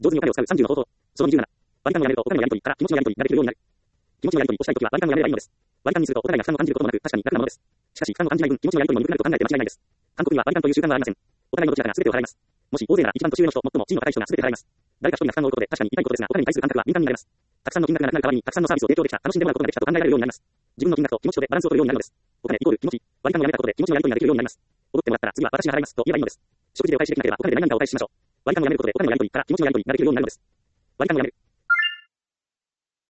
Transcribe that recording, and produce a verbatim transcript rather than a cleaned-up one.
上手にお金を使うさんじゅうの方法。そのにじゅうなな。割り勘をやめるとお金のやり取りから気持ちのやり取りができるようになる。気持ちのやり取りをしたいときは割り勘をやめればいいのです。割り勘にするとお互いが負担を感じることもなく確かに楽なものです。しかし負担を感じない分気持ちのやり取りも緩くなると考えて間違いないです。韓国には割り勘という習慣はありません。お互いのどちらかが全てを払います。もし大勢なら一番年上の人、最も地位の高い人が全て払います。誰か一人が負担を負うことで確かに痛いことですが、お金に対する感覚は敏感になります。たくさんの金額がなくなる代わりにたくさんのサービスを提供できた、楽しんでもらうことができたと考えられるようになります。自分の金額と気持ちとでバランスを取るようになるのです。お金イコール気持ち、割り勘をやめたことで気持ちのやり取りができるようになります。おごってもらったら次は私が払いますと言えばいいのです。食事でお返しできなければお金で何々かお返ししましょう。割り勘をやめることでお金のやり取りから気持ちのやり取りができるようになるのです。割り勘をやめる。